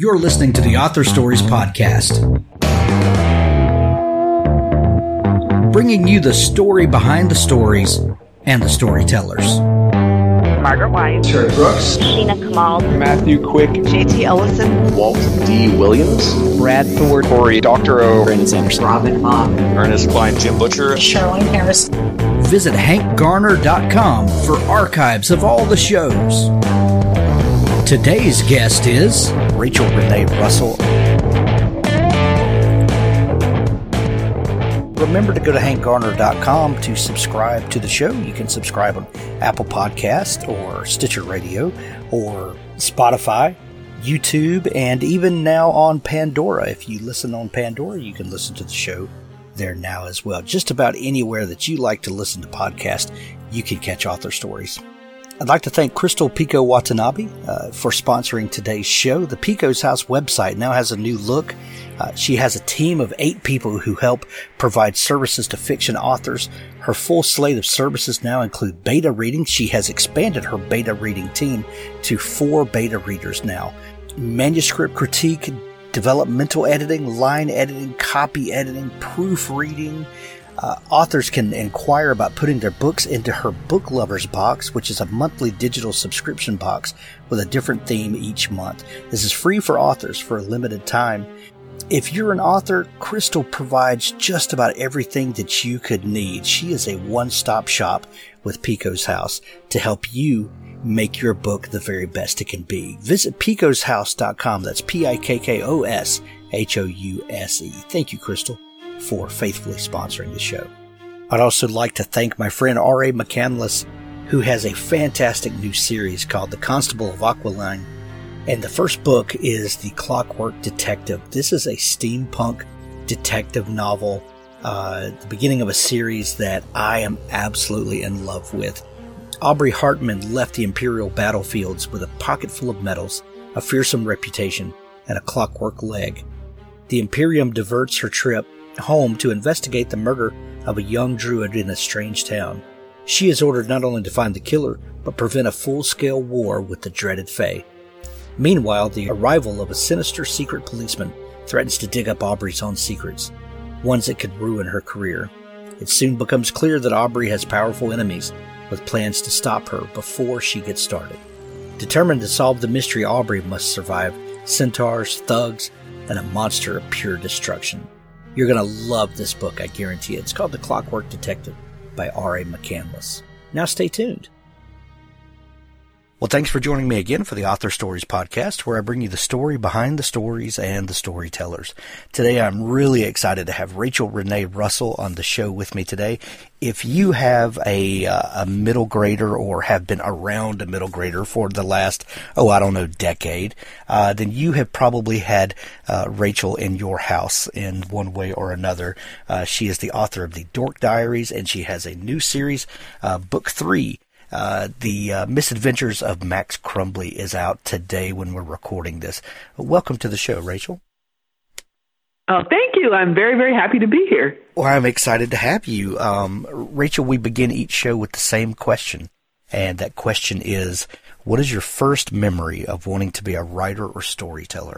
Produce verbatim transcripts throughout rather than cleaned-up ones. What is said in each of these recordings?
You're listening to the Author Stories Podcast, bringing you the story behind the stories and the storytellers. Margaret White, Terry Brooks, Sheena Kamal, Matthew Quick, J T Ellison, Walt D. Williams, Brad Thor, Corey, Doctor O, Brandon Sanderson, Robin Mom, Ernest Klein, Jim Butcher, Sherwin Harris. Visit hank garner dot com for archives of all the shows. Today's guest is Rachel Renee Russell. Remember to go to hank garner dot com to subscribe to the show. You can subscribe on Apple Podcast or Stitcher Radio or Spotify, YouTube, and even now on Pandora. If you listen on Pandora, you can listen to the show there now as well. Just about anywhere that you like to listen to podcasts, you can catch Author Stories. I'd like to thank Crystal Pico Watanabe uh, for sponsoring today's show. The Pico's House website now has a new look. Uh, she has a team of eight people who help provide services to fiction authors. Her full slate of services now include beta reading. She has expanded her beta reading team to four beta readers now. Manuscript critique, developmental editing, line editing, copy editing, proofreading. Uh, authors can inquire about putting their books into her Book Lovers box, which is a monthly digital subscription box with a different theme each month. This is free for authors for a limited time. If you're an author, Crystal provides just about everything that you could need. She is a one-stop shop with Pico's House to help you make your book the very best it can be. Visit picos house dot com. That's P I K K O S H O U S E. Thank you, Crystal, for faithfully sponsoring the show. I'd also like to thank my friend R A McCandless, who has a fantastic new series called The Constable of Aquiline. And the first book is The Clockwork Detective. This is a steampunk detective novel, uh, the beginning of a series that I am absolutely in love with. Aubrey Hartman left the Imperial battlefields with a pocket full of medals, a fearsome reputation, and a clockwork leg. The Imperium diverts her trip home to investigate the murder of a young druid in a strange town. She is ordered not only to find the killer, but prevent a full-scale war with the dreaded Fae. Meanwhile, the arrival of a sinister secret policeman threatens to dig up Aubrey's own secrets, ones that could ruin her career. It soon becomes clear that Aubrey has powerful enemies with plans to stop her before she gets started. Determined to solve the mystery, Aubrey must survive centaurs, thugs, and a monster of pure destruction. You're going to love this book, I guarantee it. It's called The Clockwork Detective by R A McCandless. Now stay tuned. Well, thanks for joining me again for the Author Stories Podcast, where I bring you the story behind the stories and the storytellers. Today, I'm really excited to have Rachel Renee Russell on the show with me today. If you have a, uh, a middle grader or have been around a middle grader for the last, oh, I don't know, decade, uh, then you have probably had uh, Rachel in your house in one way or another. Uh, she is the author of the Dork Diaries, and she has a new series, uh, Book Three. Uh, the uh, Misadventures of Max Crumbly is out today when we're recording this. Welcome to the show, Rachel. Oh, thank you. I'm very, very happy to be here. Well, I'm excited to have you. Um, Rachel, we begin each show with the same question. And that question is, what is your first memory of wanting to be a writer or storyteller?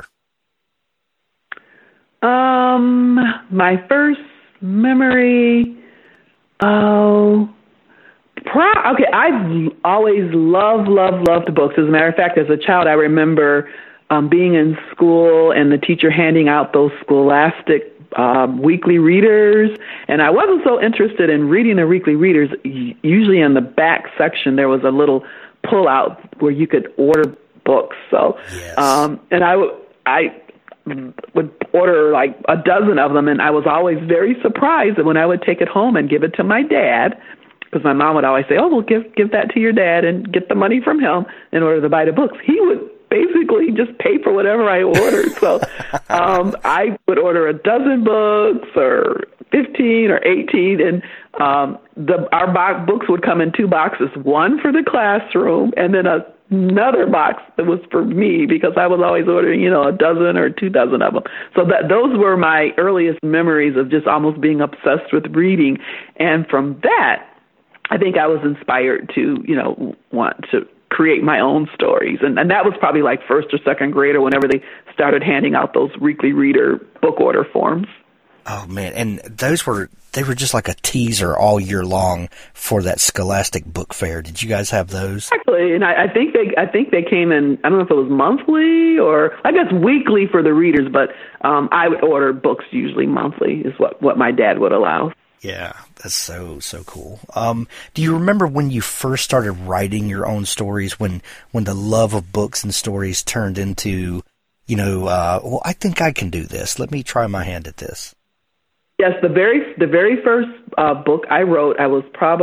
Um, my first memory, oh... Pro- okay, I've always loved, loved, loved books. As a matter of fact, as a child, I remember um, being in school and the teacher handing out those scholastic um, weekly readers. And I wasn't so interested in reading the weekly readers. Usually in the back section, there was a little pull-out where you could order books. So, yes. um, and I, w- I would order like a dozen of them, and I was always very surprised that when I would take it home and give it to my dad, because my mom would always say, oh, well, give give that to your dad and get the money from him in order to buy the books. He would basically just pay for whatever I ordered. So um, I would order a dozen books or fifteen or eighteen, and um, the our bo- books would come in two boxes, one for the classroom and then a, another box that was for me, because I was always ordering, you know, a dozen or two dozen of them. So that those were my earliest memories of just almost being obsessed with reading. And from that, I think I was inspired to, you know, want to create my own stories. And, and that was probably like first or second grade or whenever they started handing out those weekly reader book order forms. Oh man, and those were they were just like a teaser all year long for that Scholastic Book Fair. Did you guys have those? Exactly, and I, I think they I think they came in. I don't know if it was monthly or I guess weekly for the readers, but um, I would order books usually monthly is what, what my dad would allow. Yeah, that's so so cool. Um, do you remember when you first started writing your own stories? When when the love of books and stories turned into, you know, uh, well, I think I can do this. Let me try my hand at this. Yes, the very the very first uh, book I wrote, I was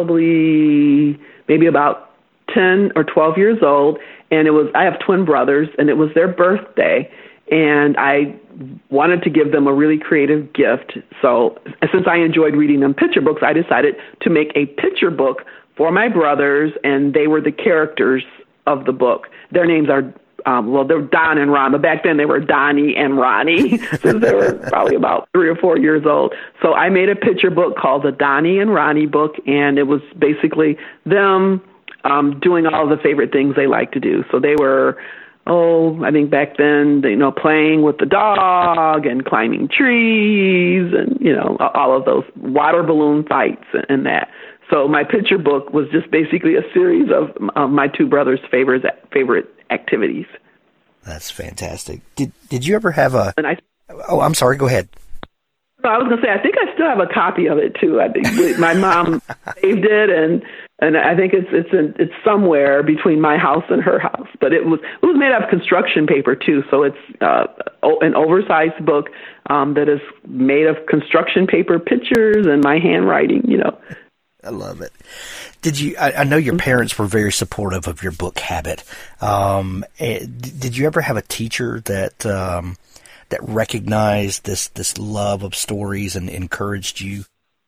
probably maybe about ten or twelve years old, and it was I have twin brothers, and it was their birthday, and I wanted to give them a really creative gift. So since I enjoyed reading them picture books, I decided to make a picture book for my brothers, and they were the characters of the book. Their names are Um, well, they were Don and Ron, but back then they were Donnie and Ronnie, since they were probably about three or four years old. So I made a picture book called the Donnie and Ronnie book, and it was basically them um, doing all the favorite things they like to do. So they were, oh, I think back then, you know, playing with the dog and climbing trees and, you know, all of those water balloon fights and that. So my picture book was just basically a series of uh, my two brothers' favorite favorite activities. That's fantastic. Did Did you ever have a? And I, oh, I'm sorry. Go ahead. I was going to say I think I still have a copy of it too. I think my mom saved it, and and I think it's it's in, it's somewhere between my house and her house. But it was it was made out of construction paper too, so it's uh, an oversized book um, that is made of construction paper pictures and my handwriting. You know. I love it. Did you? I, I know your parents were very supportive of your book habit. Um, did you ever have a teacher that um, that recognized this this love of stories and encouraged you?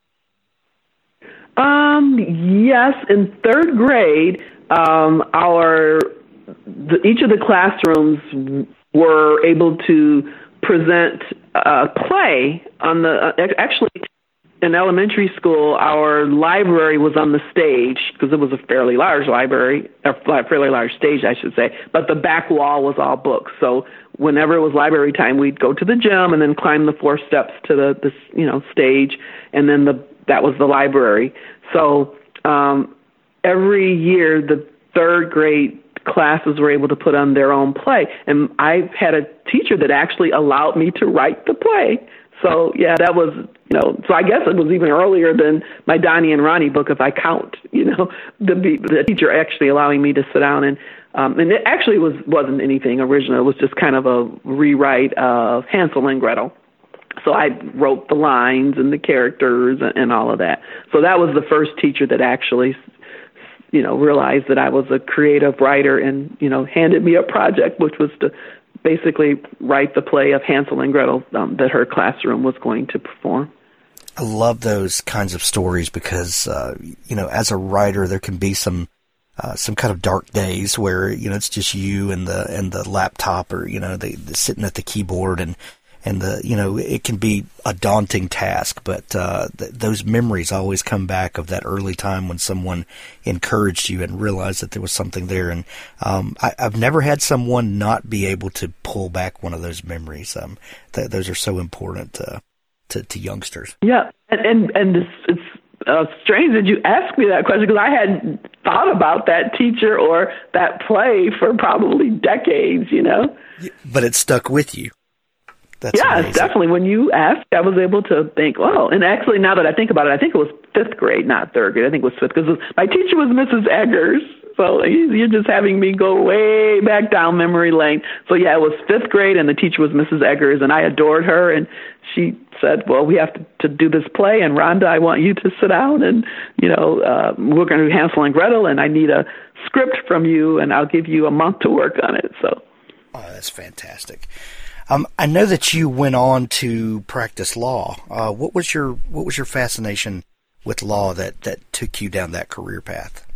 Um. Yes. In third grade, um, our the, each of the classrooms were able to present a play on the uh, actually. In elementary school, our library was on the stage because it was a fairly large library, a fairly large stage, I should say, but the back wall was all books. So whenever it was library time, we'd go to the gym and then climb the four steps to the, the you know, stage, and then the that was the library. So um, every year, the third grade classes were able to put on their own play, and I had a teacher that actually allowed me to write the play. So, yeah, that was, you know, so I guess it was even earlier than my Donnie and Ronnie book, if I count, you know, the, the teacher actually allowing me to sit down. And um, and it actually was, wasn't anything original. It was just kind of a rewrite of Hansel and Gretel. So I wrote the lines and the characters and, and all of that. So that was the first teacher that actually, you know, realized that I was a creative writer and, you know, handed me a project, which was to basically write the play of Hansel and Gretel um, that her classroom was going to perform. I love those kinds of stories because, uh, you know, as a writer, there can be some uh, some kind of dark days where, you know, it's just you and the and the laptop or, you know, the, the sitting at the keyboard and, and the, you know, it can be a daunting task, but uh, th- those memories always come back of that early time when someone encouraged you and realized that there was something there. And um, I, I've never had someone not be able to pull back one of those memories. Um, th- those are so important uh, to, to youngsters. Yeah, and and, and it's, it's uh, strange that you asked me that question because I hadn't thought about that teacher or that play for probably decades, you know. But it stuck with you. That's yeah, amazing. Definitely. When you asked, I was able to think, oh, and actually now that I think about it, I think it was fifth grade, not third grade. I think it was fifth because my teacher was Missus Eggers. So you're just having me go way back down memory lane. So yeah, it was fifth grade and the teacher was Missus Eggers and I adored her. And she said, well, we have to, to do this play. And Rhonda, I want you to sit down and, you know, uh, we're going to do Hansel and Gretel and I need a script from you and I'll give you a month to work on it. So. Oh, that's fantastic. Um, I know that you went on to practice law. Uh, what was your what was your fascination with law that, that took you down that career path?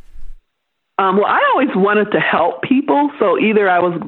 Um, well, I always wanted to help people. So either I was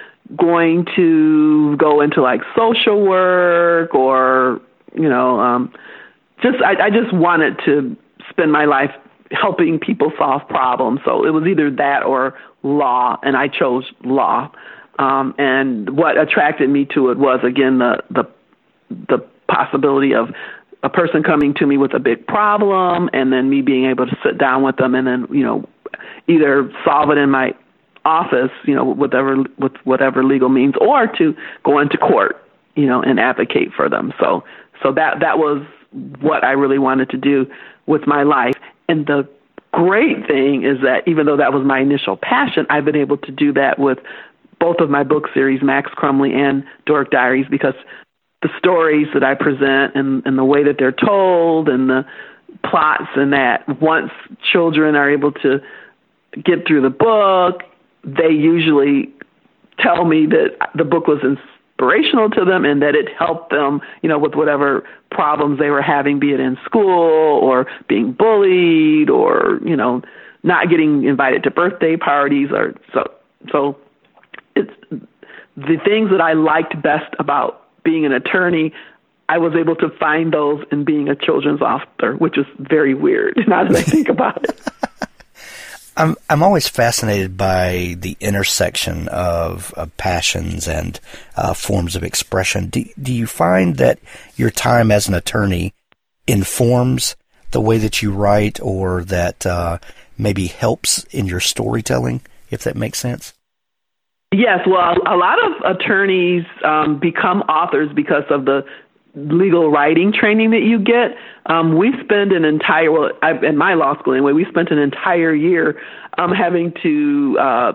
going to go into like social work or, you know, um, just I, I just wanted to spend my life helping people solve problems. So it was either that or law, and I chose law. Um, and what attracted me to it was, again, the the the possibility of a person coming to me with a big problem, and then me being able to sit down with them, and then, you know, either solve it in my office, you know, whatever with whatever legal means, or to go into court, you know, and advocate for them. So so that that was what I really wanted to do with my life. And the great thing is that even though that was my initial passion, I've been able to do that with both of my book series, Max Crumley and Dork Diaries, because the stories that I present and, and the way that they're told and the plots, and that once children are able to get through the book, they usually tell me that the book was inspirational to them and that it helped them, you know, with whatever problems they were having, be it in school or being bullied or, you know, not getting invited to birthday parties. Or so, so it's the things that I liked best about being an attorney. I was able to find those in being a children's author, which is very weird now that I think about it. I'm I'm always fascinated by the intersection of, of passions and uh, forms of expression. Do, do you find that your time as an attorney informs the way that you write, or that uh, maybe helps in your storytelling, if that makes sense? Yes, well, a lot of attorneys um, become authors because of the legal writing training that you get. Um, we spend an entire, well, I, in my law school anyway, we spent an entire year um, having to uh,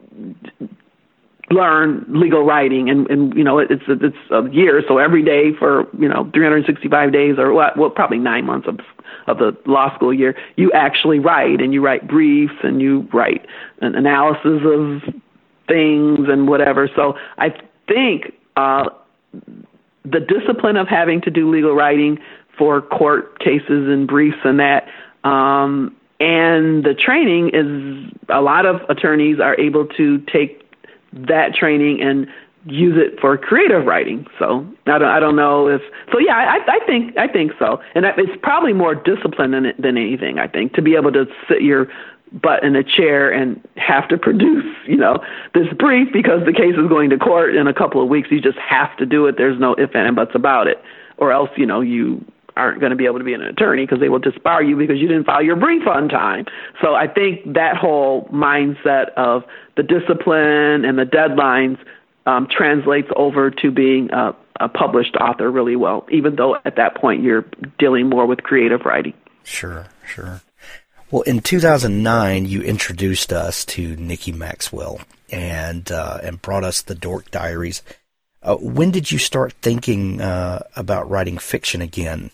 learn legal writing, and, and you know, it's it's a year, so every day for, you know, three hundred sixty-five days, or what, well, probably nine months of of the law school year, you actually write, and you write briefs, and you write an analysis of things and whatever. So I think uh, the discipline of having to do legal writing for court cases and briefs and that, um, and the training is, a lot of attorneys are able to take that training and use it for creative writing. So I don't, I don't know if, so yeah, I, I think, I think so. And it's probably more discipline than, than anything, I think, to be able to sit your butt in a chair and have to produce, you know, this brief because the case is going to court in a couple of weeks. You just have to do it. There's no ifs and buts about it, or else, you know, you aren't going to be able to be an attorney because they will disbar you because you didn't file your brief on time. So I think that whole mindset of the discipline and the deadlines um, translates over to being a, a published author really well, even though at that point you're dealing more with creative writing. Sure, sure. Well, in two thousand nine, you introduced us to Nikki Maxwell and uh, and brought us the Dork Diaries. Uh, when did you start thinking uh, about writing fiction again?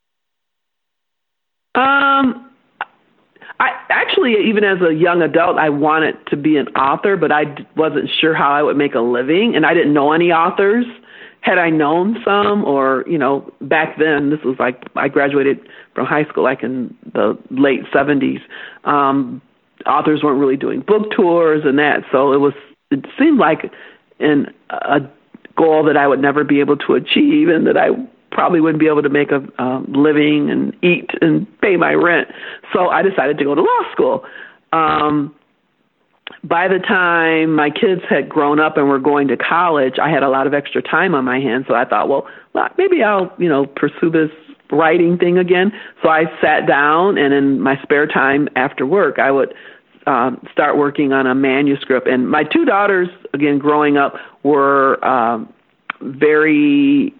Um, I actually, even as a young adult, I wanted to be an author, but I d- wasn't sure how I would make a living, and I didn't know any authors. Had I known some, or, you know, back then, this was like, I graduated from high school like in the late seventies, um, authors weren't really doing book tours and that, so it was, it seemed like an, a goal that I would never be able to achieve, and that I probably wouldn't be able to make a um, living and eat and pay my rent. So I decided to go to law school. Um, By the time my kids had grown up and were going to college, I had a lot of extra time on my hands. So I thought, well, maybe I'll, you know, pursue this writing thing again. So I sat down, and in my spare time after work, I would um, start working on a manuscript. And my two daughters, again, growing up, were um, very,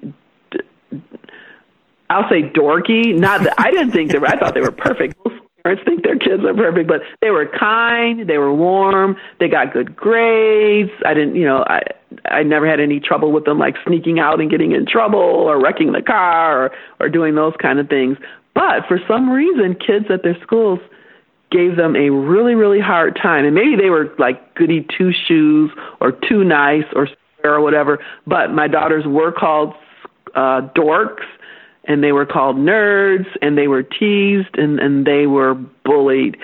I'll say dorky. Not that I didn't think they were, I thought they were perfect. Parents think their kids are perfect, but they were kind, they were warm, they got good grades. I didn't, you know, I I never had any trouble with them, like sneaking out and getting in trouble or wrecking the car or, or doing those kind of things. But for some reason, kids at their schools gave them a really, really hard time. And maybe they were like goody two-shoes or too nice or or whatever, but my daughters were called uh, dorks, and they were called nerds, and they were teased, and, and they were bullied.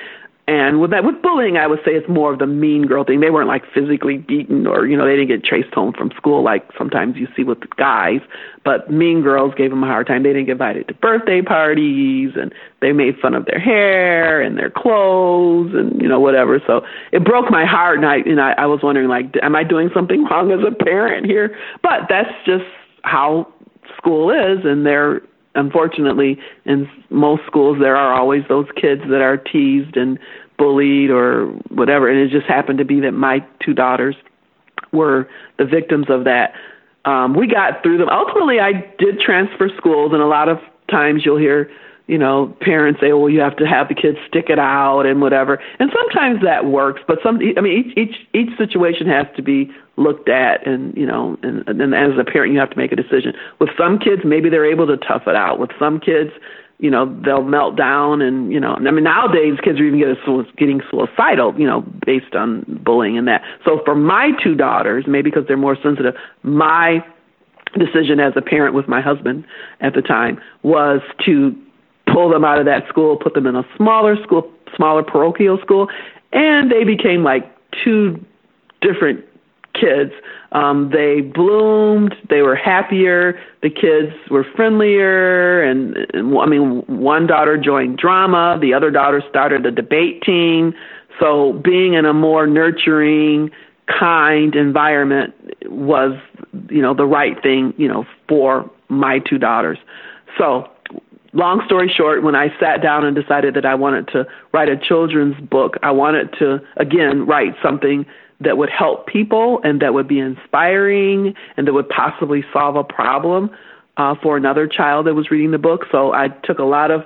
And with that, with bullying, I would say it's more of the mean girl thing. They weren't like physically beaten, or, you know, they didn't get traced home from school like sometimes you see with the guys. But mean girls gave them a hard time. They didn't get invited to birthday parties, and they made fun of their hair and their clothes and, you know, whatever. So it broke my heart, and I, and I, I was wondering, like, am I doing something wrong as a parent here? But that's just how school is, and they're, unfortunately, in most schools, there are always those kids that are teased and bullied or whatever. And it just happened to be that my two daughters were the victims of that. Um, we got through them. Ultimately, I did transfer schools, and a lot of times you'll hear, you know, parents say, well, you have to have the kids stick it out and whatever. And sometimes that works, but some, I mean, each, each, each situation has to be looked at, and, you know, and, and as a parent, you have to make a decision. With some kids, maybe they're able to tough it out. With some kids, you know, they'll melt down, and, you know, I mean, nowadays kids are even getting, getting suicidal, you know, based on bullying and that. So for my two daughters, maybe because they're more sensitive, my decision as a parent with my husband at the time was to pull them out of that school, put them in a smaller school, smaller parochial school, and they became like two different kids. Um, they bloomed. They were happier. The kids were friendlier. And, and I mean, one daughter joined drama. The other daughter started a debate team. So being in a more nurturing, kind environment was, you know, the right thing, you know, for my two daughters. So long story short, when I sat down and decided that I wanted to write a children's book, I wanted to, again, write something that would help people and that would be inspiring and that would possibly solve a problem uh, for another child that was reading the book. So I took a lot of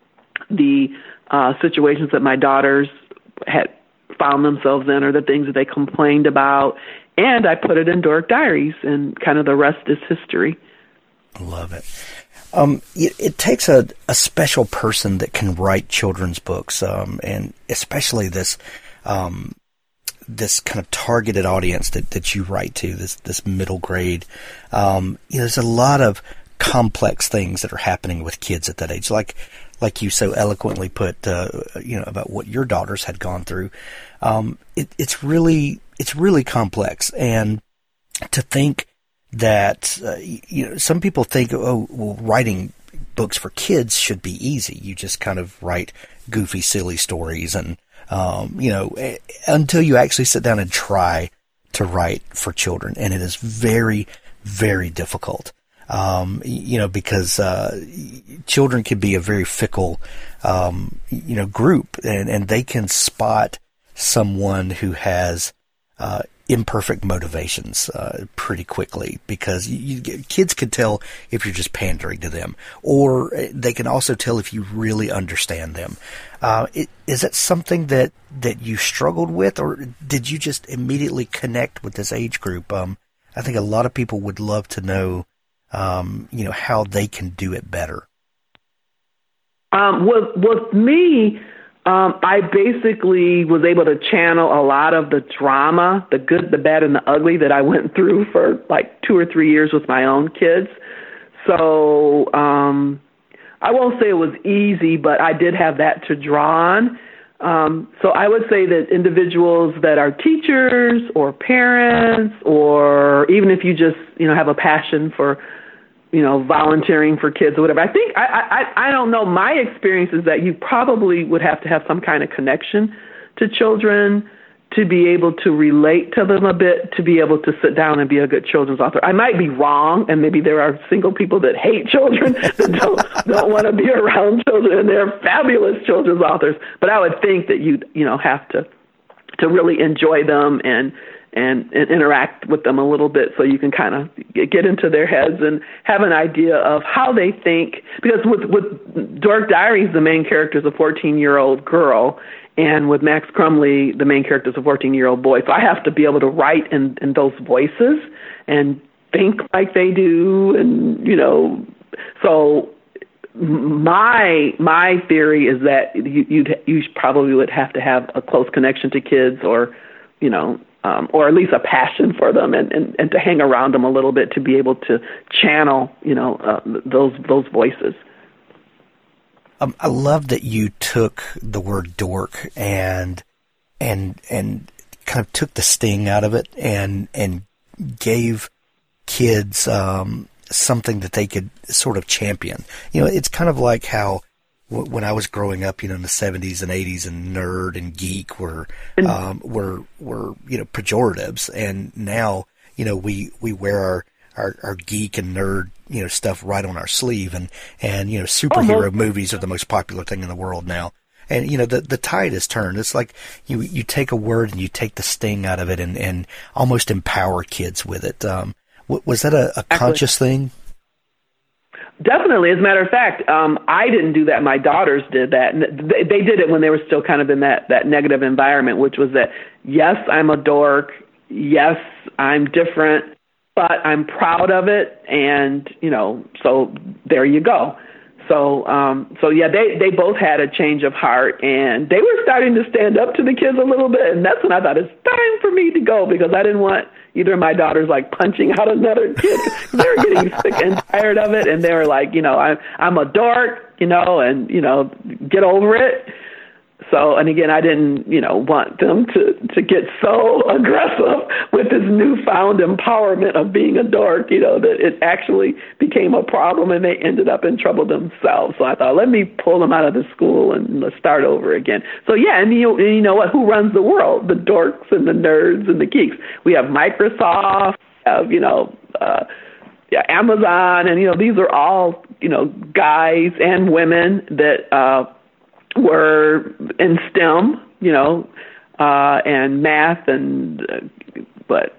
the uh, situations that my daughters had found themselves in, or the things that they complained about, and I put it in Dork Diaries, and kind of the rest is history. I love it. Um, it, it takes a, a special person that can write children's books, um, and especially this um, this kind of targeted audience that, that you write to, this this middle grade. Um, you know, there's a lot of complex things that are happening with kids at that age, like like you so eloquently put, uh, you know, about what your daughters had gone through. Um, it, it's really it's really complex, and to think that, uh, you know, some people think, oh, well, writing books for kids should be easy. You just kind of write goofy, silly stories, and, um, you know, until you actually sit down and try to write for children. And it is very, very difficult, um, you know, because uh, children can be a very fickle, um, you know, group, and, and they can spot someone who has uh imperfect motivations uh, pretty quickly, because you, you, kids can tell if you're just pandering to them, or they can also tell if you really understand them. Uh, it, is that something that, that you struggled with, or did you just immediately connect with this age group? Um, I think a lot of people would love to know, um, you know, how they can do it better. Um, with, with me, Um, I basically was able to channel a lot of the drama, the good, the bad, and the ugly that I went through for like two or three years with my own kids. So um, I won't say it was easy, but I did have that to draw on. Um, so I would say that individuals that are teachers or parents, or even if you just, you know, have a passion for, you know, volunteering for kids or whatever. I think, I, I, I don't know, my experience is that you probably would have to have some kind of connection to children to be able to relate to them a bit, to be able to sit down and be a good children's author. I might be wrong, and maybe there are single people that hate children that don't, don't want to be around children, and they're fabulous children's authors. But I would think that you, you know, have to, to really enjoy them and, And, and interact with them a little bit, so you can kind of get into their heads and have an idea of how they think. Because with, with Dork Diaries, the main character is a fourteen-year-old girl, and with Max Crumley, the main character is a fourteen-year-old boy. So I have to be able to write in, in those voices and think like they do, and, you know, so my my theory is that you you'd, you probably would have to have a close connection to kids, or, you know, Um, or at least a passion for them, and, and, and to hang around them a little bit to be able to channel, you know, uh, those those voices. Um, I love that you took the word dork and and and kind of took the sting out of it and and gave kids um, something that they could sort of champion. You know, it's kind of like how w- when I was growing up, you know, in the seventies and eighties, and nerd and geek were um, were were you know pejoratives, and now you know we we wear our Our, our geek and nerd, you know, stuff right on our sleeve, and and you know, superhero oh, movies are the most popular thing in the world now. And you know, the the tide has turned. It's like you you take a word and you take the sting out of it, and, and almost empower kids with it. Um, was that a, a conscious thing? Definitely. As a matter of fact, um, I didn't do that. My daughters did that. And they, they did it when they were still kind of in that, that negative environment, which was that, yes, I'm a dork. Yes, I'm different, but I'm proud of it. And, you know, so there you go. So, um, so yeah, they, they both had a change of heart, and they were starting to stand up to the kids a little bit. And that's when I thought, it's time for me to go, because I didn't want either of my daughters like punching out another kid. They were getting sick and tired of it. And they were like, you know, I'm, I'm a dork, you know, and, you know, get over it. So, and again, I didn't, you know, want them to, to get so aggressive with this newfound empowerment of being a dork, you know, that it actually became a problem and they ended up in trouble themselves. So I thought, let me pull them out of the school and let's start over again. So yeah, and you, and you know what, who runs the world? The dorks and the nerds and the geeks. We have Microsoft, we have, you know, uh, yeah, Amazon, and, you know, these are all, you know, guys and women that, uh, were in STEM, you know, uh, and math and, uh, but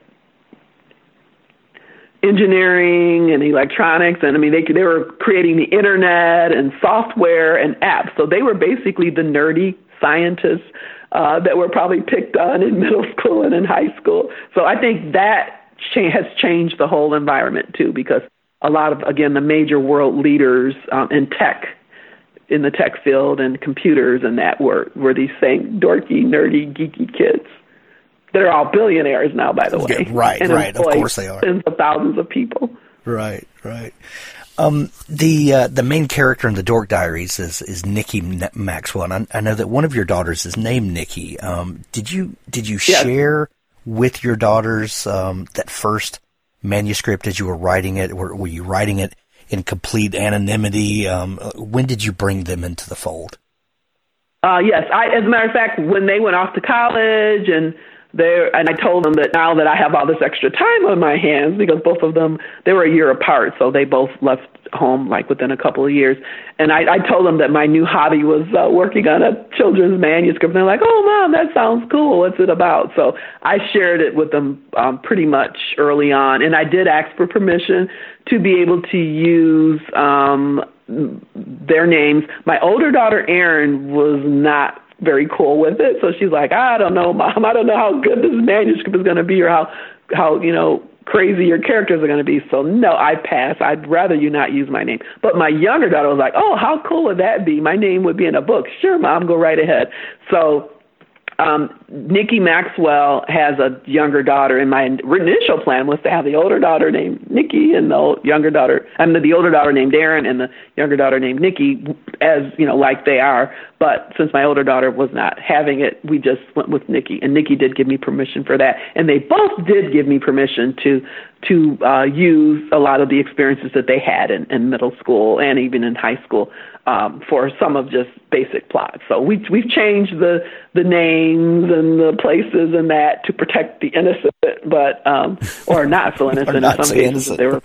engineering and electronics. And I mean, they, they were creating the internet and software and apps. So they were basically the nerdy scientists, uh, that were probably picked on in middle school and in high school. So I think that cha- has changed the whole environment too, because a lot of, again, the major world leaders, um, in tech, in the tech field and computers and that were, were these same dorky, nerdy, geeky kids that are all billionaires now, by the way. Yeah, right, and right. Of course they are. Tens of thousands of people. Right, right. Um, the uh, the main character in the Dork Diaries is is Nikki Maxwell, and I, I know that one of your daughters is named Nikki. Um, did you did you yes. share with your daughters um, that first manuscript as you were writing it? Were, were you writing it in complete anonymity? Um, when did you bring them into the fold? Uh, yes, I, as a matter of fact, when they went off to college and they and I told them that now that I have all this extra time on my hands, because both of them, they were a year apart, so they both left home like within a couple of years. And I, I told them that my new hobby was uh, working on a children's manuscript. And they're like, "Oh, Mom, that sounds cool. What's it about?" So I shared it with them um, pretty much early on. And I did ask for permission to be able to use um, their names. My older daughter, Erin, was not very cool with it. So she's like, "I don't know, Mom. I don't know how good this manuscript is going to be, or how, how, you know, crazy your characters are going to be. So no, I pass. I'd rather you not use my name." But my younger daughter was like, "Oh, how cool would that be? My name would be in a book." "Sure, Mom, go right ahead." So um, Nikki Maxwell has a younger daughter, and my initial plan was to have the older daughter named Nikki and the younger daughter, I mean, the older daughter named Erin and the younger daughter named Nikki, as, you know, like they are. But since my older daughter was not having it, we just went with Nikki, and Nikki did give me permission for that. And they both did give me permission to to uh, use a lot of the experiences that they had in, in middle school and even in high school um, for some of just basic plots. So we, we've changed the the names and the places and that to protect the innocent, but um, or not so innocent. not in some so cases, innocent. there were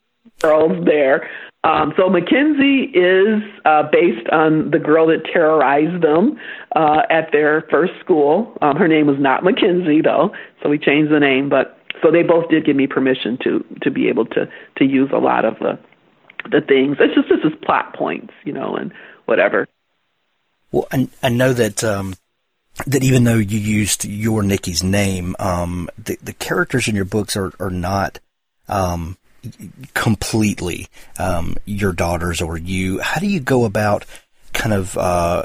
girls there. Um, so Mackenzie is uh, based on the girl that terrorized them uh, at their first school. Um, her name was not Mackenzie, though, so we changed the name. But so they both did give me permission to to be able to to use a lot of the the things. It's just this is plot points, you know, and whatever. Well, I, I know that um, that even though you used your Nikki's name, um, the the characters in your books are are not Um, completely um, your daughters or you. How do you go about kind of uh,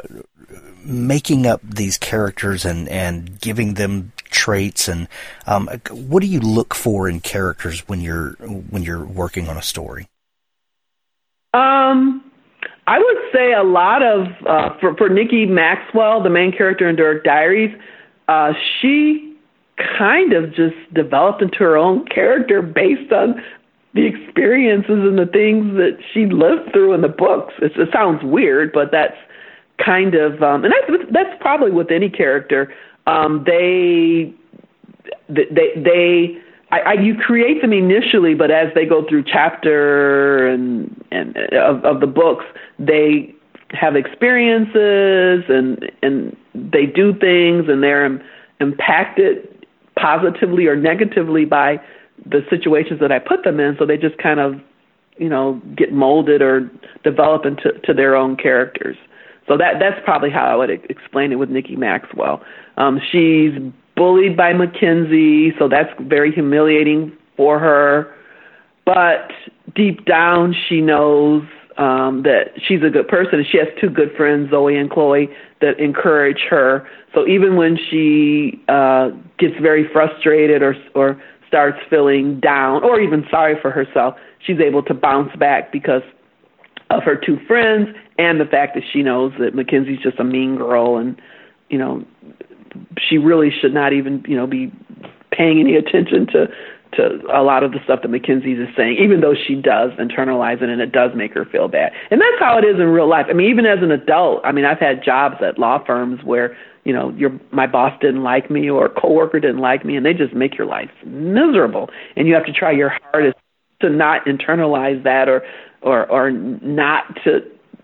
making up these characters and, and giving them traits, and um, what do you look for in characters when you're when you're working on a story? Um, I would say a lot of, uh, for, for Nikki Maxwell, the main character in Dark Diaries, uh, she kind of just developed into her own character based on the experiences and the things that she lived through in the books. It's, it sounds weird, but that's kind of, um, and that's, that's probably with any character. Um, they, they, they, I, I, you create them initially, but as they go through chapter and, and of, of the books, they have experiences and, and they do things and they're im- impacted positively or negatively by the situations that I put them in. So they just kind of, you know, get molded or develop into to their own characters. So that that's probably how I would explain it with Nikki Maxwell. Um, she's bullied by Mackenzie, so that's very humiliating for her. But deep down, she knows um, that she's a good person, and she has two good friends, Zoe and Chloe, that encourage her. So even when she uh, gets very frustrated or or starts feeling down or even sorry for herself, she's able to bounce back because of her two friends and the fact that she knows that Mackenzie's just a mean girl and, you know, she really should not even, you know, be paying any attention to, to a lot of the stuff that Mackenzie is saying, even though she does internalize it and it does make her feel bad. And that's how it is in real life. I mean, even as an adult, I mean, I've had jobs at law firms where, you know, your my boss didn't like me or a coworker didn't like me, and they just make your life miserable. And you have to try your hardest to not internalize that or or or not to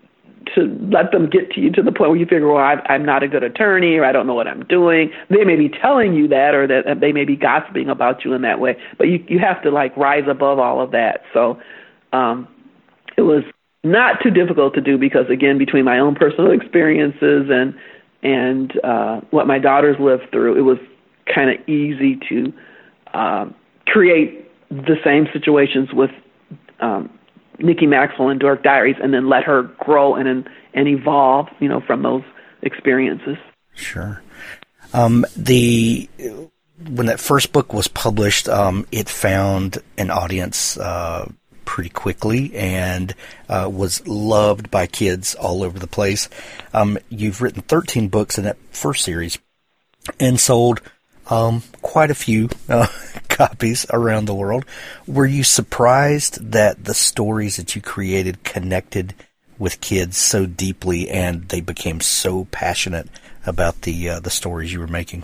to let them get to you to the point where you figure, well, I, I'm not a good attorney or I don't know what I'm doing. They may be telling you that or that they may be gossiping about you in that way, but you, you have to, like, rise above all of that. So um, it was not too difficult to do because, again, between my own personal experiences and and uh, what my daughters lived through, it was kind of easy to uh, create the same situations with um, Nikki Maxwell in Dark Diaries and then let her grow and and evolve, you know, from those experiences. Sure. Um, the when that first book was published, um, it found an audience uh, pretty quickly and uh, was loved by kids all over the place. Um, you've written thirteen books in that first series and sold um, quite a few uh, copies around the world. Were you surprised that the stories that you created connected with kids so deeply and they became so passionate about the uh, the stories you were making?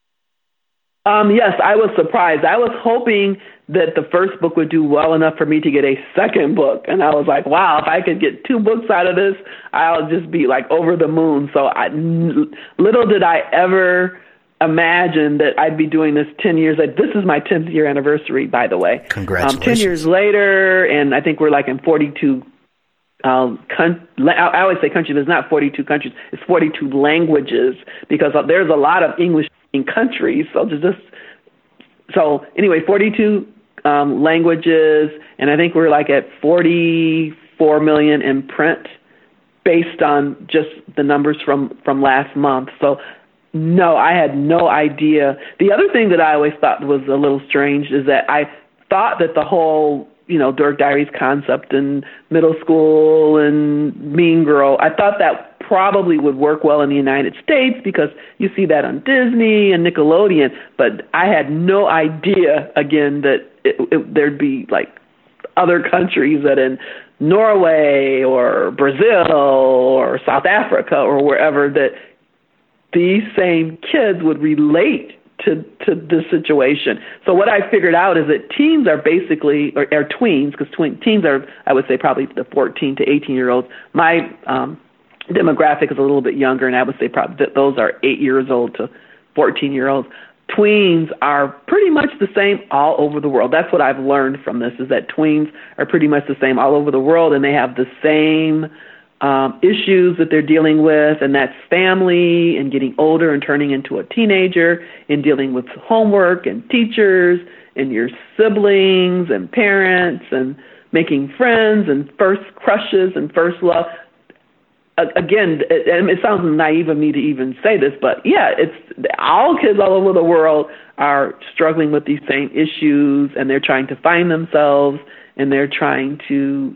Um, yes, I was surprised. I was hoping that the first book would do well enough for me to get a second book. And I was like, wow, if I could get two books out of this, I'll just be like over the moon. So I, little did I ever imagine that I'd be doing this ten years. Like, this is my tenth year anniversary, by the way. Congratulations. Um, ten years later, and I think we're like in forty-two Um, con- I always say countries, but it's not forty-two countries. It's forty-two languages because there's a lot of English-speaking countries. So just so anyway, forty-two um, languages, and I think we're like at forty-four million in print based on just the numbers from, from last month. So no, I had no idea. The other thing that I always thought was a little strange is that I thought that the whole you know, Dark Diaries concept in middle school and Mean Girl, I thought that probably would work well in the United States because you see that on Disney and Nickelodeon, but I had no idea, again, that it, it, there'd be, like, other countries that in Norway or Brazil or South Africa or wherever that these same kids would relate to, to this situation. So what I figured out is that teens are basically, or, or tweens, because tween, teens are, I would say, probably the fourteen to eighteen-year-olds. My um, demographic is a little bit younger, and I would say probably that those are eight years old to fourteen-year-olds. Tweens are pretty much the same all over the world. That's what I've learned from this, is that tweens are pretty much the same all over the world, and they have the same Um, issues that they're dealing with, and that's family and getting older and turning into a teenager and dealing with homework and teachers and your siblings and parents and making friends and first crushes and first love. Uh, again, it, it sounds naive of me to even say this, but yeah, it's all kids all over the world are struggling with these same issues, and they're trying to find themselves, and they're trying to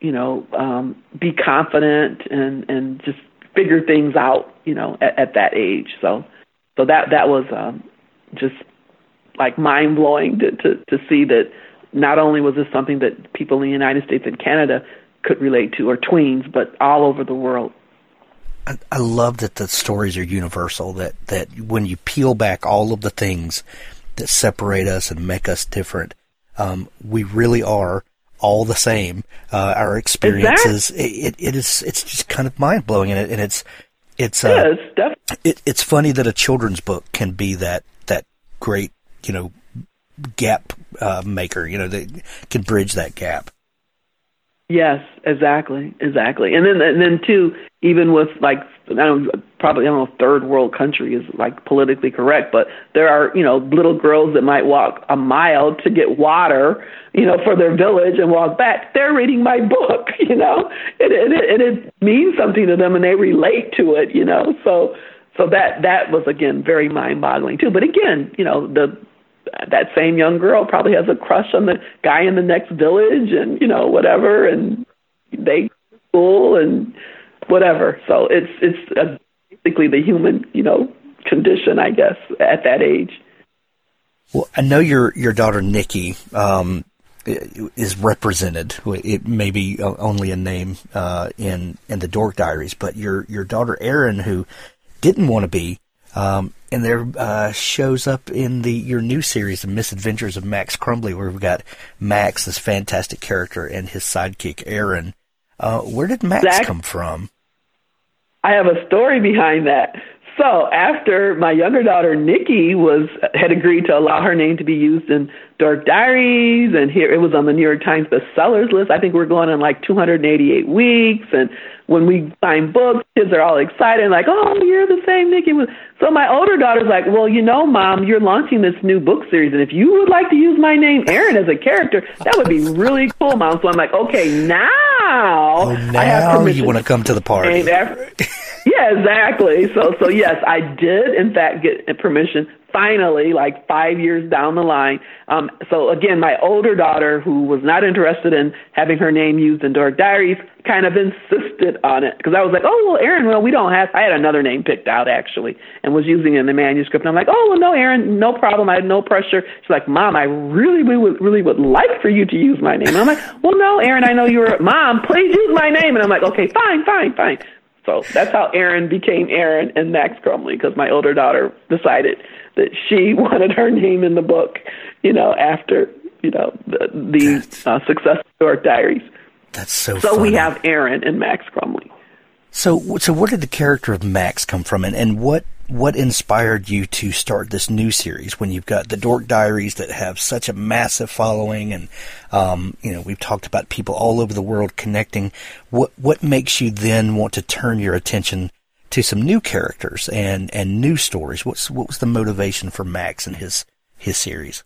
you know, um, be confident and, and just figure things out, you know, at, at that age. So, so that, that was um, just like mind blowing to, to, to see that not only was this something that people in the United States and Canada could relate to, or tweens, but all over the world. I, I love that the stories are universal, that, that when you peel back all of the things that separate us and make us different, um, we really are all the same. Uh, our experiences, it, it, it is, it's just kind of mind blowing, and, it, and it's, it's, uh, it is, it, it's funny that a children's book can be that, that great, you know, gap, uh, maker, you know, that can bridge that gap. Yes, exactly, exactly. And then, and then too, even with like, I don't probably I don't know if third world country is like politically correct, but there are, you know, little girls that might walk a mile to get water, you know, for their village and walk back. They're reading my book, you know, and, and, it, and it means something to them, and they relate to it, you know. So, so that that was again very mind-boggling too. But again, you know, the that same young girl probably has a crush on the guy in the next village, and, you know, whatever, and they go to school and whatever. So it's it's uh, basically the human, you know, condition, I guess, at that age. Well, I know your your daughter Nikki um, is represented. It may be only a name uh, in in the Dork Diaries, but your your daughter Erin, who didn't want to be, um, and there uh, shows up in the your new series, The Misadventures of Max Crumbly, where we've got Max, this fantastic character, and his sidekick Erin. Uh, where did Max Zach, come from? I have a story behind that. So after my younger daughter Nikki was had agreed to allow her name to be used in Dork Diaries, and here it was on the New York Times bestsellers list. I think we're going on like two hundred eighty-eight weeks, and when we find books, kids are all excited, like, "Oh, you're the same Nikki." So my older daughter's like, "Well, you know, Mom, you're launching this new book series, and if you would like to use my name, Erin, as a character, that would be really cool, Mom." So I'm like, "Okay, now, oh, now I have permission you want to come to the party." Yeah, exactly. So, so yes, I did, in fact, get permission finally, like five years down the line. Um, so again, my older daughter, who was not interested in having her name used in Dork Diaries, kind of insisted on it, because I was like, "Oh, well, Erin, well, we don't have," I had another name picked out, actually, and was using it in the manuscript. And I'm like, "Oh, well, no, Erin, no problem. I had no pressure." She's like, "Mom, I really, we would, really would like for you to use my name." And I'm like, "Well, no, Erin, I know you're, Mom, please use my name." And I'm like, "Okay, fine, fine, fine." So that's how Erin became Erin and Max Crumbly, because my older daughter decided that she wanted her name in the book, you know, after, you know, the, the uh, success of Dork Diaries. That's so So funny. we have Erin and Max Crumbly. So, so where did the character of Max come from, and, and what what inspired you to start this new series when you've got the Dork Diaries that have such a massive following, and um, you know, we've talked about people all over the world connecting. What what makes you then want to turn your attention to some new characters and, and new stories? What's what was the motivation for Max and his his series?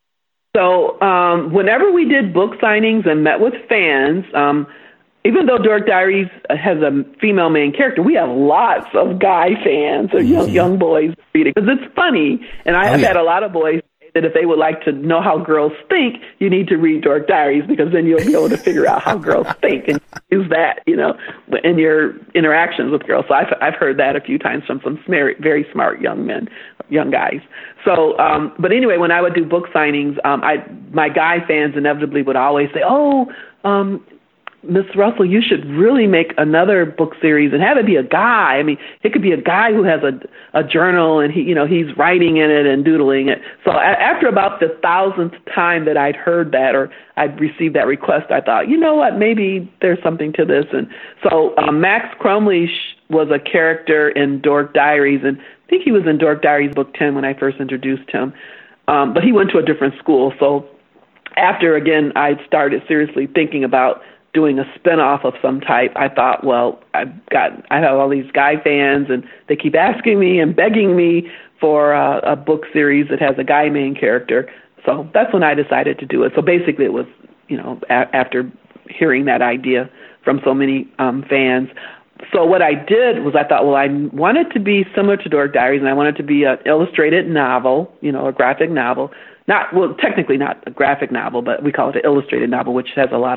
So um, whenever we did book signings and met with fans, um, even though Dork Diaries has a female main character, we have lots of guy fans or young, mm-hmm. young boys reading, because it's funny. And I oh, have yeah. had a lot of boys say that if they would like to know how girls think, you need to read Dork Diaries, because then you'll be able to figure out how girls think and use that, you know, in your interactions with girls. So I've, I've heard that a few times from some very smart young men, young guys. So, um, but anyway, when I would do book signings, um, I my guy fans inevitably would always say, "Oh, um, Miss Russell, you should really make another book series and have it be a guy. I mean, it could be a guy who has a a journal, and he, you know, he's writing in it and doodling it." So a- after about the thousandth time that I'd heard that, or I'd received that request, I thought, you know what, maybe there's something to this. And so um, Max Crumbly sh- was a character in Dork Diaries, and I think he was in Dork Diaries book ten when I first introduced him. Um, but he went to a different school. So after, again, I started seriously thinking about doing a spinoff of some type, I thought, well, I've got, I have all these guy fans, and they keep asking me and begging me for uh, a book series that has a guy main character. So that's when I decided to do it. So basically it was, you know, a- after hearing that idea from so many um, fans. So what I did was I thought, well, I wanted to be similar to Dork Diaries, and I wanted to be an illustrated novel, you know, a graphic novel. Not, well, technically not a graphic novel, but we call it an illustrated novel, which has a lot of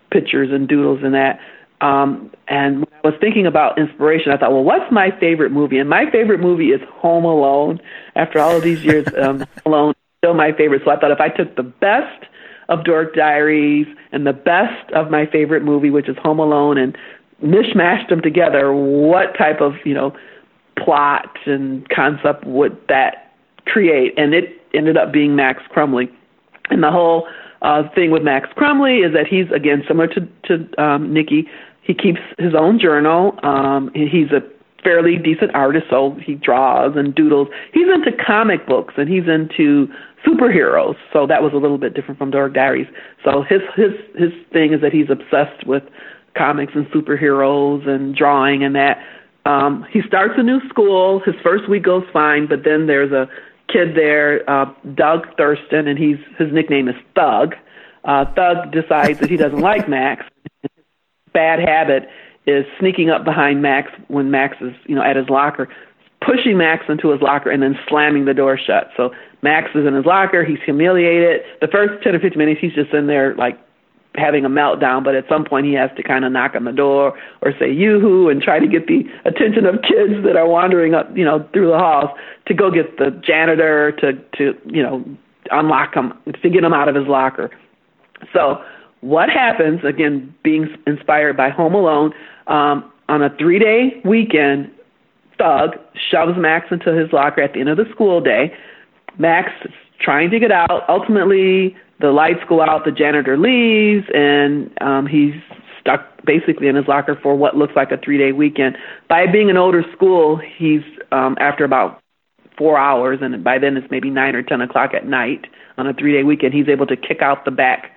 pictures and doodles and that. Um, and when I was thinking about inspiration, I thought, well, what's my favorite movie? And my favorite movie is Home Alone. After all of these years, um, Home Alone is still my favorite. So I thought if I took the best of Dork Diaries and the best of my favorite movie, which is Home Alone, and mishmashed them together, what type of, you know, plot and concept would that create? And it ended up being Max Crumley. And the whole uh, thing with Max Crumley is that he's, again, similar to, to um, Nikki, he keeps his own journal. Um, he's a fairly decent artist, so he draws and doodles. He's into comic books, and he's into superheroes, so that was a little bit different from Dork Diaries. So his his his thing is that he's obsessed with comics and superheroes and drawing and that. Um, he starts a new school. His first week goes fine, but then there's a kid there, uh, Doug Thurston, and he's his nickname is Thug. Uh, Thug decides that he doesn't like Max. His bad habit is sneaking up behind Max when Max is, you know, at his locker, pushing Max into his locker and then slamming the door shut. So Max is in his locker. He's humiliated. The first ten or fifteen minutes, he's just in there like having a meltdown, but at some point he has to kind of knock on the door or say yoo-hoo and try to get the attention of kids that are wandering up, you know, through the halls to go get the janitor to, to you know, unlock him, to get him out of his locker. So what happens, again, being inspired by Home Alone, um, on a three-day weekend, Thug shoves Max into his locker at the end of the school day. Max is trying to get out. Ultimately, the lights go out, the janitor leaves, and um, he's stuck basically in his locker for what looks like a three-day weekend. By being an older school, he's, um, after about four hours, and by then it's maybe nine or ten o'clock at night on a three-day weekend, he's able to kick out the back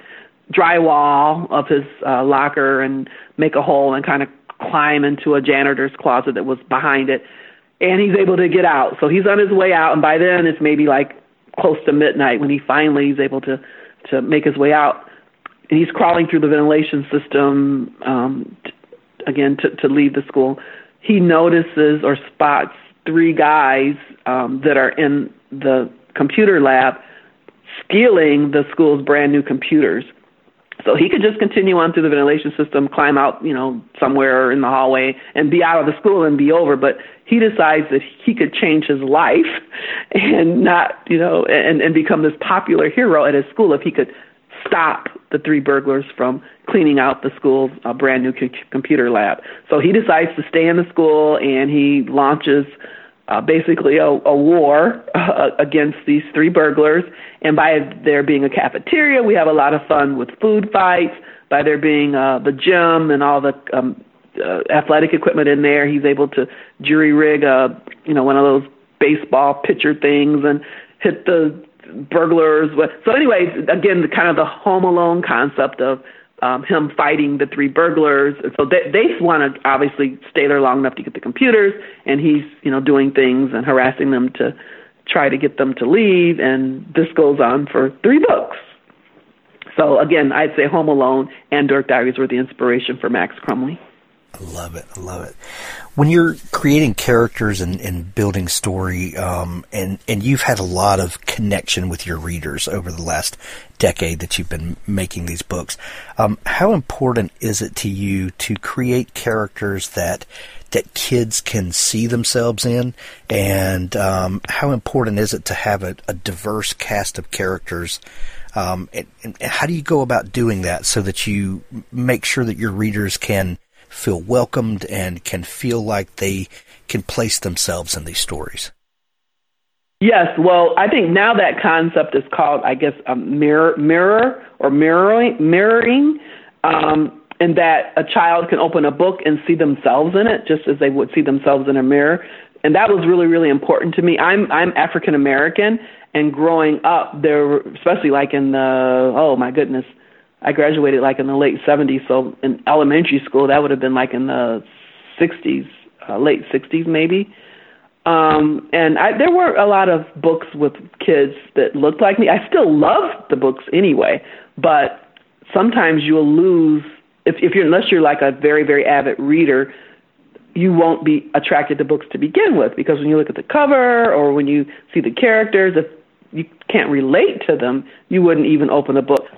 drywall of his uh, locker and make a hole and kind of climb into a janitor's closet that was behind it. And he's able to get out. So he's on his way out, and by then it's maybe like close to midnight when he finally is able to, to make his way out. And he's crawling through the ventilation system, um, t- again, to, to leave the school. He notices or spots three guys um, that are in the computer lab stealing the school's brand new computers. So he could just continue on through the ventilation system, climb out, you know, somewhere in the hallway and be out of the school and be over. But he decides that he could change his life and not, you know, and, and become this popular hero at his school if he could stop the three burglars from cleaning out the school's uh, brand new c- computer lab. So he decides to stay in the school, and he launches Uh, basically a, a war uh, against these three burglars. And by there being a cafeteria, we have a lot of fun with food fights. By there being uh, the gym and all the um, uh, athletic equipment in there, he's able to jury rig a, you know, one of those baseball pitcher things and hit the burglars. So anyways, again, the kind of the Home Alone concept of Um, him fighting the three burglars. So they, they want to obviously stay there long enough to get the computers, and he's, you know, doing things and harassing them to try to get them to leave, and this goes on for three books. So again, I'd say Home Alone and Dork Diaries were the inspiration for Max Crumley. I love it. I love it. When you're creating characters and, and building story, um, and, and you've had a lot of connection with your readers over the last decade that you've been making these books, um, how important is it to you to create characters that that kids can see themselves in? And um, how important is it to have a, a diverse cast of characters? Um, and, and how do you go about doing that so that you make sure that your readers can feel welcomed and can feel like they can place themselves in these stories? Yes, well, I think now that concept is called, I guess, a mirror, mirror or mirroring, mirroring, um, and that a child can open a book and see themselves in it, just as they would see themselves in a mirror. And that was really, really important to me. I'm I'm African American, and growing up, there, were, especially like in the oh my goodness. I graduated like in the late seventies, so in elementary school, that would have been like in the sixties, uh, late sixties maybe. Um, and I, there were a lot of books with kids that looked like me. I still love the books anyway, but sometimes you'll lose, if, if you're, unless you're like a very, very avid reader, you won't be attracted to books to begin with, because when you look at the cover or when you see the characters, if you can't relate to them, you wouldn't even open a book.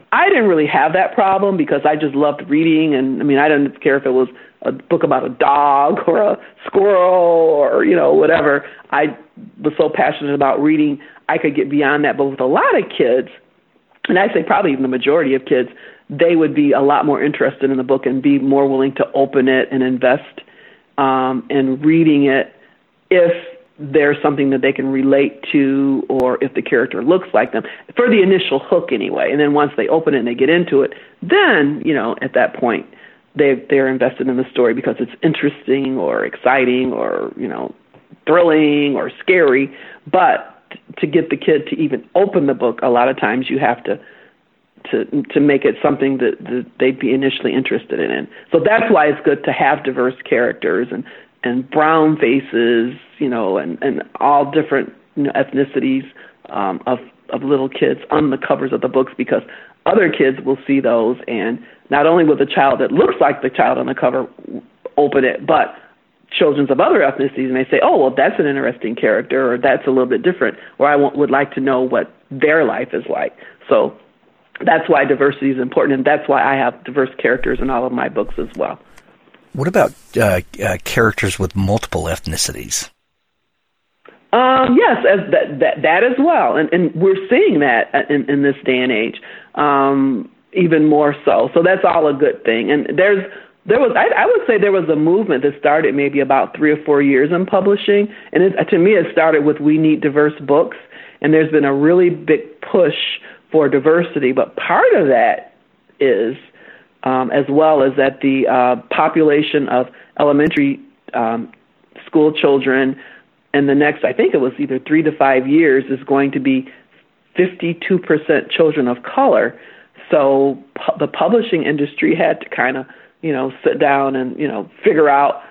I didn't really have that problem because I just loved reading. And I mean, I didn't care if it was a book about a dog or a squirrel or, you know, whatever. I was so passionate about reading, I could get beyond that. But with a lot of kids, and I'd say probably even the majority of kids, they would be a lot more interested in the book and be more willing to open it and invest um, in reading it if there's something that they can relate to or if the character looks like them, for the initial hook anyway. And then once they open it and they get into it, then, you know, at that point, they, they're invested in the story because it's interesting or exciting or, you know, thrilling or scary. But to get the kid to even open the book, a lot of times you have to to to make it something that, that they'd be initially interested in. So that's why it's good to have diverse characters and, and brown faces, you know, and, and all different, you know, ethnicities um, of, of little kids on the covers of the books, because other kids will see those, and not only will the child that looks like the child on the cover open it, but children of other ethnicities may say, oh, well, that's an interesting character, or that's a little bit different, or I want, would like to know what their life is like. So that's why diversity is important, and that's why I have diverse characters in all of my books as well. What about uh, uh, characters with multiple ethnicities? Um, yes, as that, that that as well, and and we're seeing that in, in this day and age, um, even more so. So that's all a good thing. And there's there was I, I would say there was a movement that started maybe about three or four years in publishing, and it, to me it started with We Need Diverse Books, and there's been a really big push for diversity. But part of that is um, as well as that the uh, population of elementary um, school children in the next, I think it was either three to five years, is going to be fifty-two percent children of color. So pu- the publishing industry had to kind of, you know, sit down and, you know, figure out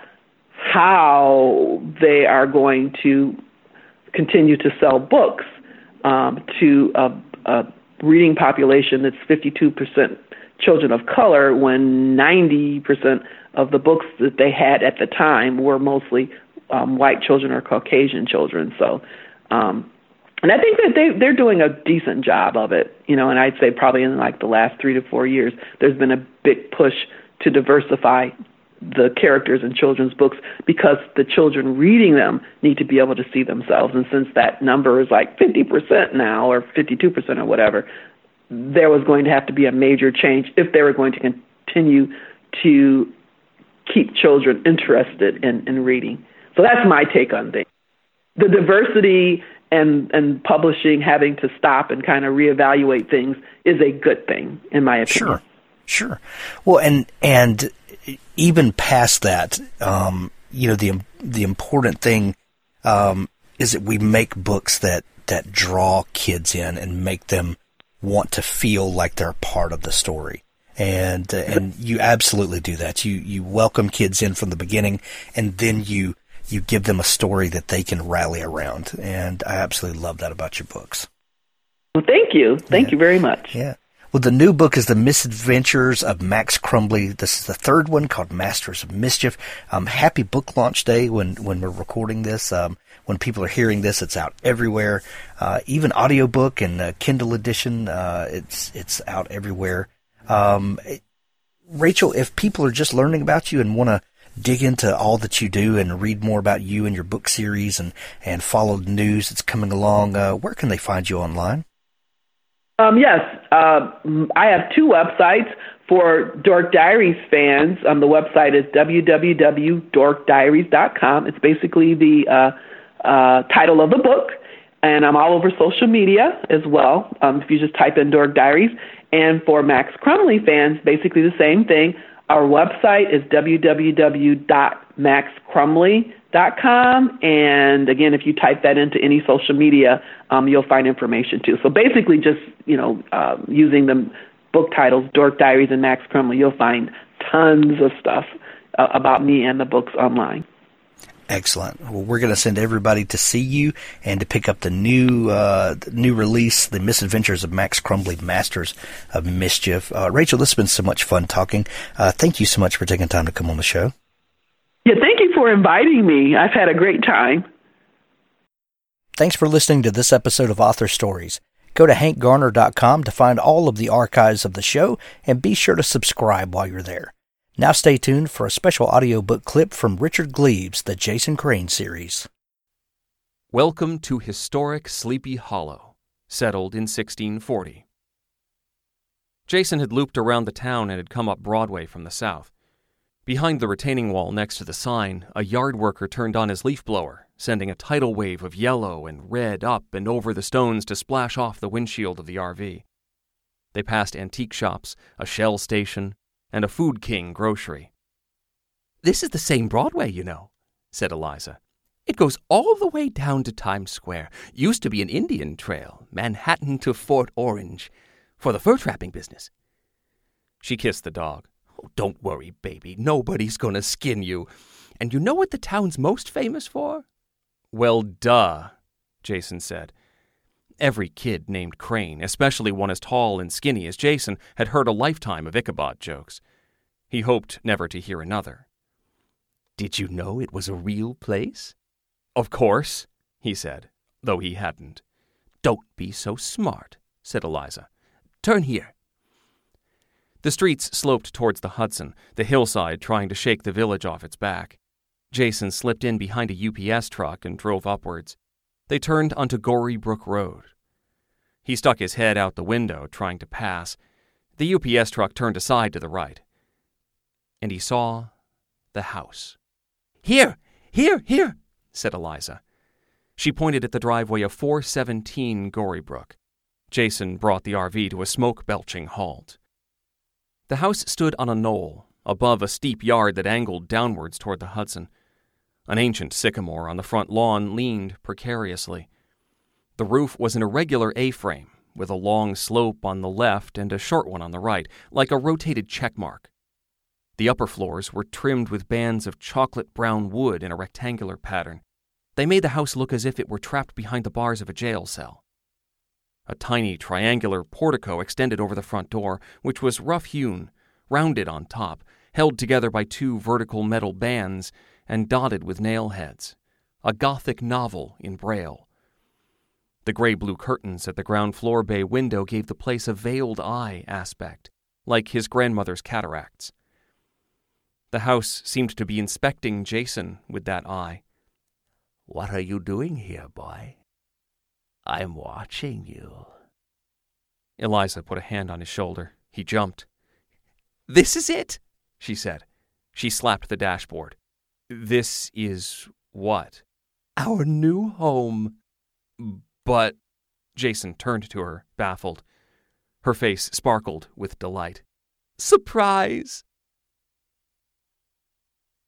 how they are going to continue to sell books um, to a, a reading population that's fifty-two percent children of color, when ninety percent of the books that they had at the time were mostly Um, white children or Caucasian children. So, um, and I think that they, they're doing a decent job of it, you know, and I'd say probably in like the last three to four years, there's been a big push to diversify the characters in children's books, because the children reading them need to be able to see themselves. And since that number is like fifty percent now, or fifty-two percent or whatever, there was going to have to be a major change if they were going to continue to keep children interested in, in reading. So that's my take on things. The diversity and, and publishing having to stop and kind of reevaluate things is a good thing, in my opinion. Sure, sure. Well, and and even past that, um, you know, the the important thing um, is that we make books that, that draw kids in and make them want to feel like they're part of the story. And uh, and you absolutely do that. You you welcome kids in from the beginning, and then you you give them a story that they can rally around. And I absolutely love that about your books. Well, thank you. Thank yeah. you very much. Yeah. Well, the new book is The Misadventures of Max Crumbley. This is the third one, called Masters of Mischief. Um, happy book launch day when, when we're recording this. Um, when people are hearing this, it's out everywhere. Uh, even audiobook and uh, Kindle edition, uh, it's, it's out everywhere. Um, it, Rachel, if people are just learning about you and want to dig into all that you do and read more about you and your book series and, and follow the news that's coming along, uh, where can they find you online? Um, yes, uh, I have two websites for Dork Diaries fans. Um, the website is w w w dot dork diaries dot com. It's basically the uh, uh, title of the book, and I'm all over social media as well, um, if you just type in Dork Diaries. And for Max Crumbley fans, basically the same thing. Our website is w w w dot max crumbley dot com, and again, if you type that into any social media, um, you'll find information too. So basically, just you know, uh, using the book titles Dork Diaries and Max Crumbley, you'll find tons of stuff uh, about me and the books online. Excellent. Well, we're going to send everybody to see you and to pick up the new uh, the new release, The Misadventures of Max Crumbley, Masters of Mischief. Uh, Rachel, this has been so much fun talking. Uh, thank you so much for taking time to come on the show. Yeah, thank you for inviting me. I've had a great time. Thanks for listening to this episode of Author Stories. Go to hank garner dot com to find all of the archives of the show, and be sure to subscribe while you're there. Now stay tuned for a special audiobook clip from Richard Gleaves' The Jason Crane series. Welcome to historic Sleepy Hollow, settled in sixteen forty. Jason had looped around the town and had come up Broadway from the south. Behind the retaining wall next to the sign, a yard worker turned on his leaf blower, sending a tidal wave of yellow and red up and over the stones to splash off the windshield of the R V. They passed antique shops, a Shell station, and a Food King grocery. "This is the same Broadway, you know," said Eliza. "It goes all the way down to Times Square. Used to be an Indian trail, Manhattan to Fort Orange, for the fur trapping business." She kissed the dog. "Oh, don't worry, baby. Nobody's going to skin you. And you know what the town's most famous for?" "Well, duh," Jason said. Every kid named Crane, especially one as tall and skinny as Jason, had heard a lifetime of Ichabod jokes. He hoped never to hear another. "Did you know it was a real place?" "Of course," he said, though he hadn't. "Don't be so smart," said Eliza. "Turn here." The streets sloped towards the Hudson, the hillside trying to shake the village off its back. Jason slipped in behind a U P S truck and drove upwards. They turned onto Gory Brook Road. He stuck his head out the window, trying to pass. The U P S truck turned aside to the right. And he saw the house. "Here, here, here," said Eliza. She pointed at the driveway of four seventeen Gory Brook. Jason brought the R V to a smoke-belching halt. The house stood on a knoll, above a steep yard that angled downwards toward the Hudson. An ancient sycamore on the front lawn leaned precariously. The roof was an irregular A-frame, with a long slope on the left and a short one on the right, like a rotated checkmark. The upper floors were trimmed with bands of chocolate-brown wood in a rectangular pattern. They made the house look as if it were trapped behind the bars of a jail cell. A tiny triangular portico extended over the front door, which was rough-hewn, rounded on top, held together by two vertical metal bands, and dotted with nail heads. A Gothic novel in Braille. The gray-blue curtains at the ground-floor bay window gave the place a veiled eye aspect, like his grandmother's cataracts. The house seemed to be inspecting Jason with that eye. "What are you doing here, boy?" "I'm watching you." Eliza put a hand on his shoulder. He jumped. "This is it," she said. She slapped the dashboard. "This is what?" "Our new home." "But—" Jason turned to her, baffled. Her face sparkled with delight. "Surprise!"